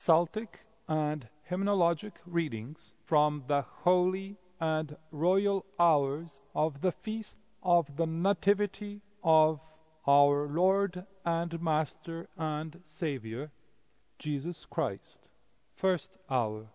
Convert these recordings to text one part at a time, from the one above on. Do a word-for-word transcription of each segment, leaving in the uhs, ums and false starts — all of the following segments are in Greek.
Psaltic and hymnologic readings from the holy and royal hours of the feast of the Nativity of our Lord and Master and Savior, Jesus Christ. First hour.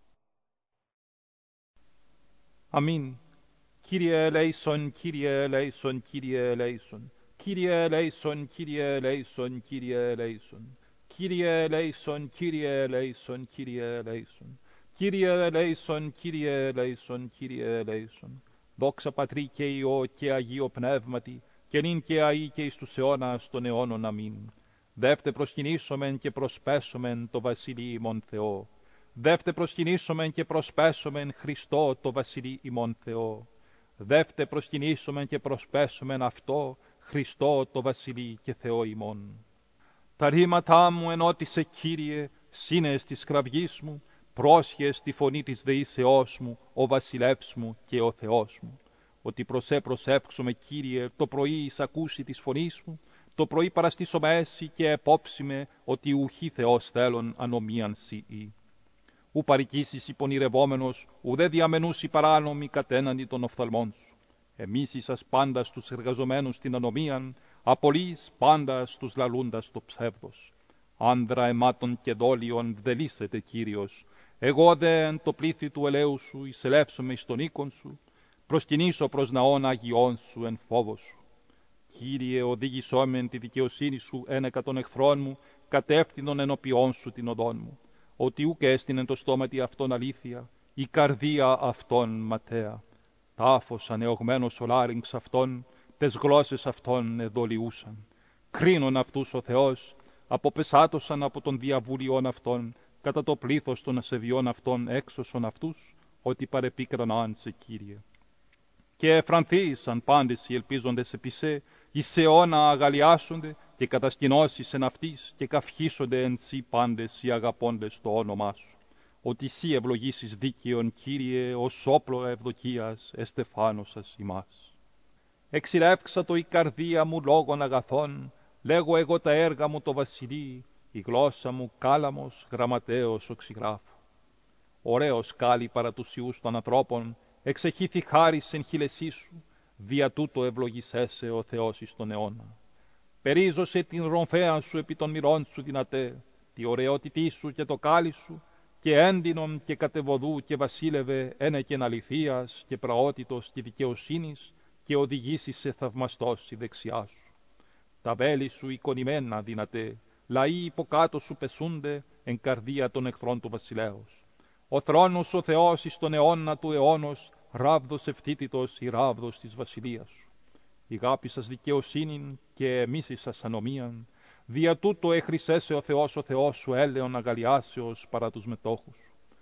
Amen. Kyrie eleison, Kyrie eleison, Kyrie eleison. Kyrie eleison, Kyrie eleison, Kyrie eleison. Kyrie eleison, Kyrie eleison, Kyrie eleison. Kyrie eleison, Kyrie eleison, Kyrie eleison. Δόξα Πατρί και Υιό και Αγίο Πνεύματι, και νυν και αεί και εις τους αιώνας των αιώνων. Αμήν. Δεύτε προσκυνήσομεν και προσπέσομεν το Βασιλεί ημών Θεό. Δεύτε προσκυνήσομεν και προσπέσομεν Χριστό το Βασιλεί ημών Θεό. Δεύτε προσκυνήσομεν και προσπέσομεν αυτό Χριστό το Βασιλεί και Θεό ημών. Τα ρήματά μου ενώτισε, Κύριε, σύνες της κραυγής μου, πρόσχες τη φωνή της δεήσεώς μου, ο βασιλεύς μου και ο Θεός μου. Ότι προσέ προσεύξομαι, Κύριε, το πρωί εις ακούσει της φωνής μου, το πρωί παραστήσομαι έσυ και επόψιμε, ότι ουχή Θεός θέλων ανομίαν σοι. Ου παρικήσεις υπονηρευόμενος, ουδέ διαμενούσι παράνομοι κατέναντι των οφθαλμών σου. Εμίσησας πάντα στους εργαζομένους την ανομίαν, απολύεις πάντα στους λαλούντας το ψεύδος. Άνδρα αιμάτων και δόλιων βδελίσετε, Κύριος. Εγώ δε εν το πλήθη του ελαίου σου εισελεύσομαι εις τον οίκον σου, προσκυνήσω προς ναών αγιών σου εν φόβο σου. Κύριε, οδήγησόμεν τη δικαιοσύνη σου ένεκα των εχθρών μου, κατεύθυνον ενώπιόν σου την οδόν μου. Ότι ούκ έστεινεν το στόματι αυτόν αλήθεια, η καρδία αυτών ματέα. Τάφος ανεωγμένος ο λάρυγξ αυτών, τες γλώσσες αυτών εδολιούσαν. Κρίνον αυτούς ο Θεός, αποπεσάτωσαν από των διαβουλιών αυτών, κατά το πλήθος των ασεβιών αυτών έξωσον αυτούς, ότι παρεπίκραναν σε, Κύριε. Και εφρανθήσαν πάντες οι ελπίζοντες επί σε, εις αιώνα αγαλιάσονται και κατασκηνώσεις εν αυτής και καυχήσονται εν σύ πάντες οι αγαπώντες το όνομά σου. Ότι σύ ευλογήσεις δίκαιον, Κύριε, ως όπλο ευδοκίας εστεφάνωσας ημάς. Εξηρεύξα το η καρδία μου λόγων αγαθών, λέγω εγώ τα έργα μου το βασιλεί, η γλώσσα μου κάλαμος γραμματέος οξυγράφου. Ωραίος κάλλη παρά τους ιούς των ανθρώπων, εξεχήθη χάρις εν χείλεσή σου, δια τούτο ευλογησέσαι ο Θεός εις τον αιώνα. Περίζωσε την ρομφέα σου επί των μυρών σου δυνατέ, τη ωραιότητή σου και το κάλλη σου, και έντινον και κατεβοδού και βασίλευε ένεκεν αληθείας και πραότητος και δικαιοσύνης, και οδηγήσεις σε θαυμαστός η δεξιά σου. Τα βέλη σου εικονημένα δυνατέ, λαοί υποκάτω σου πεσούνται εν καρδία των εχθρών του βασιλέως. Ο θρόνος ο Θεός εις τον αιώνα του αιώνος, ράβδος ευθύτητος η ράβδος της βασιλείας σου. Ηγάπησας δικαιοσύνην και εμίσησας ανομίαν, δια τούτο εχρησέσαι ο Θεός ο Θεός σου έλεον αγαλιάσεως παρά τους μετόχους.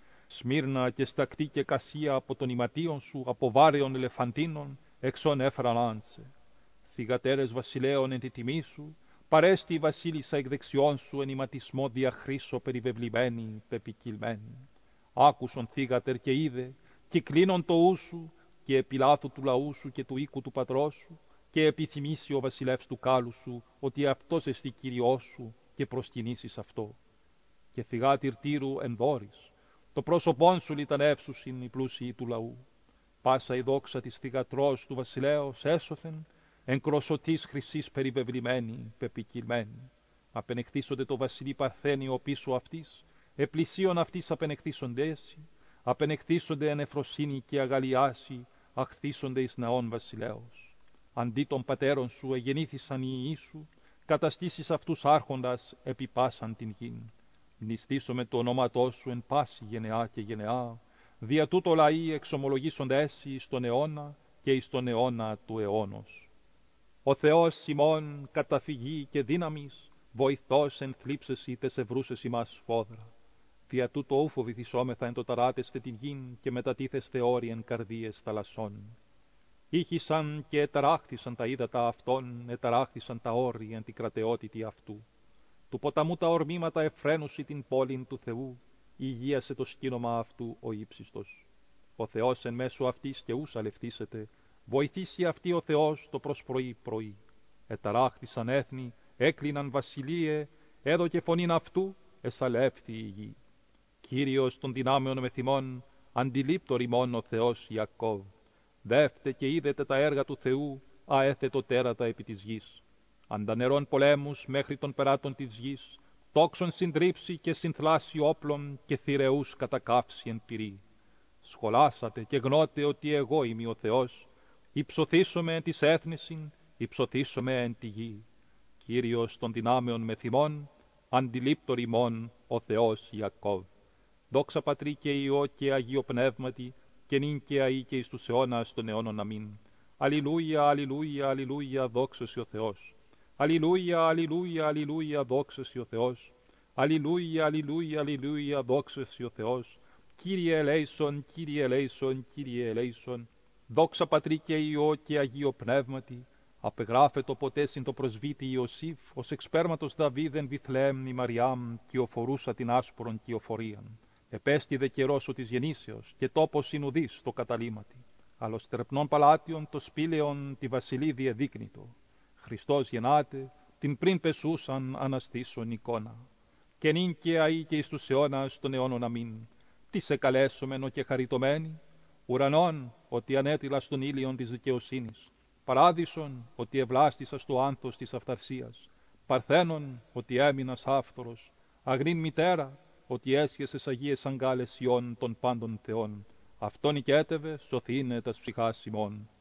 Σμύρνα και στακτή και κασία από τον ηματίον σου, από βάρεων ελεφαντίνων, εξών έφρανάνσε. Θυγατέρες βασιλέων εν τη τιμή σου, παρέστη η βασίλισσα εκ δεξιών σου εν ηματισμό διαχρήσω περιβεβλημένη, πεπικυλμένη. Άκουσον θύγατερ και είδε, και κλείνον το ου σου, και επιλάθου του λαού σου και του οίκου του πατρός σου, και επιθυμήσει ο βασιλεύς του κάλου σου, ότι αυτός εστι Κυριός σου, και προσκυνήσεις αυτό. Και θυγάτηρ τύρου ενδόρης, το πρόσωπόν σου λιτανεύσουσιν οι πλούσιοι του λαού. Πάσα η δόξα της θυγατρός του βασιλέως έσωθεν, εν κροσωτής χρυσής περιβεβλημένη, πεπικυλμένη. Απενεχθήσονται το βασιλεί παρθένιο πίσω αυτής, επλησίον αυτής απενεχθήσονται έσυ, απενεχθήσονται εν εφροσύνη και αγαλιάση, αχθήσονται εις ναών βασιλέως. Αντί των πατέρων σου εγεννήθησαν οι ιοί σου, καταστήσεις αυτούς άρχοντας επί πάσαν την γην. Μνηστήσομαι το ονόματό σου εν πάση γενεά και γενεά, δια τούτο λαοί εξομολογήσονται έσυ εις τον αιώνα και εις τον αιώνα του αιώνος. Ο Θεός ημών καταφυγή και δύναμις, βοηθός εν θλίψεσι τες ευρούσες ημάς σφόδρα. Δια τούτο ου φοβηθισόμεθα εν το ταράτεστε την γην και μετατίθεστε όροι εν καρδίες θαλασσών. Ήχησαν και εταράχθησαν τα ύδατα αυτών, εταράχθησαν τα όρη εν την κρατεότητη αυτού. Του ποταμού τα ορμήματα εφραίνουσι την πόλην του Θεού, υγείασε το σκήνομα αυτού ο ύψιστος. Ο Θεός εν μέσω αυτής και ούς αλευτήσεται, βοηθήσει αυτή ο Θεός το προς πρωί πρωί. Εταράχθησαν έθνη, έκλειναν βασιλείε, έδωκε φωνήν αυτού, εσαλεύτη η γη. Κύριος των δυνάμεων με θυμών, αντιλήπτορ ημών ο Θεός Ιακώβ. Δεύτε και είδετε τα έργα του Θεού, αέθετο τέρατα επί της γης. Αντανερών πολέμους μέχρι των περάτων της γης, τόξον συντρίψει και συνθλάσει όπλων και θηρεούς κατακάψει εν πυρή. Σχολάσατε και γνώτε ότι εγώ είμαι ο Θεός, υψωθήσομαι εν της έθνησιν, υψωθήσομαι εν τη γη. Κύριος των δυνάμεων με θυμών, αντιλήπτορ ημών ο Θεός Ιακώβ. Δόξα Πατρί και Υιό και Αγίο Πνεύματι, και νυν και αεί και εις τους αιώνας των αιώνων αμήν. Αλληλούια, αλληλούια, αλληλούια, δόξασι ο Θεός. Αλληλούια, αλληλούια, αλληλούια, δόξασι ο Θεός. Αλληλούια, αλληλούια, αλληλούια, δόξασι ο Θεός. Κύριε ελέησον, Κύριε ελέησον, Κύριε ελέησον. Δόξα Πατρί και Υιό και Αγίο Πνεύματι, απεγράφετο ποτέ συν το προσβήτη Ιωσήφ, ως εξπέρματος Δαβίδεν Βιθλεέμ η Μαριάμ, κυοφορούσα την άσπρον κυοφορίαν. Επέστη δε καιρός ο της γεννήσεως, και τόπος συνουδής το καταλήμματι. Αλλος τερπνών παλάτιον το σπήλαιον τη βασιλή διεδείκνητο. Χριστός γεννάται, την πριν πεσούσαν αναστήσον εικόνα. Και νυν και αεί και εις τους αιώνας των αιώνων αμήν. Τι σε καλέσομενο και χαριτωμένη, ουρανών, ότι ανέτειλα στον ήλιον της δικαιοσύνης. Παράδεισον, ότι ευλάστησα στο άνθος της αυθαρσίας. Παρθένον, ότι έμεινας άφθορος. Αγνήν μητέρα, ότι έσχεσες αγίες αγκάλες ιών των πάντων θεών. Αυτόν οικέτευε, σωθήνε τας ψυχάς ημών.